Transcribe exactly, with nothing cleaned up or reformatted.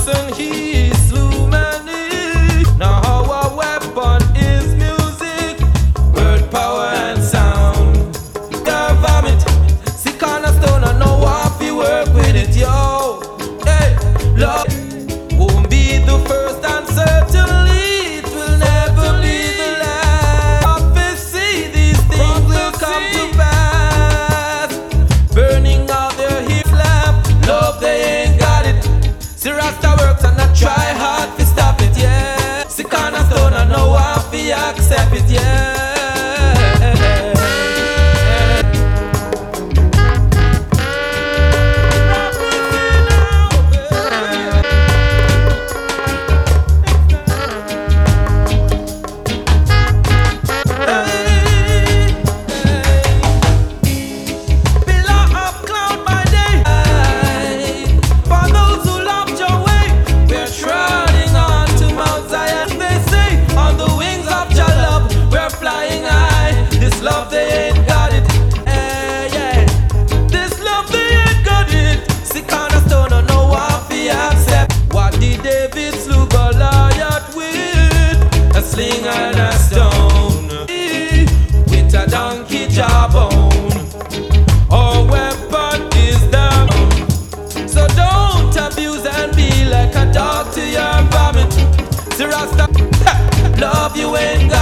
and he slew many. Now our weapon is music, word, power and sound. The vomit, see cornerstone and know what we work with it, yo. Hey, love won't be the first and certainly it will never be the last. Prophecy, these things will come to pass. Burning out their hip slap, love they ain't got it. See Rasta works and I try hard to stop it, yeah. See cornerstone and know what we accept it, yeah. Love they ain't got it, eh, yeah. This love they ain't got it. See cornerstone and know what we accept. What did David slew Goliath with? A sling and a stone, with a donkey jawbone. Our weapon is down. So don't abuse and be like a dog to your vomit. See Rasta, love you ain't got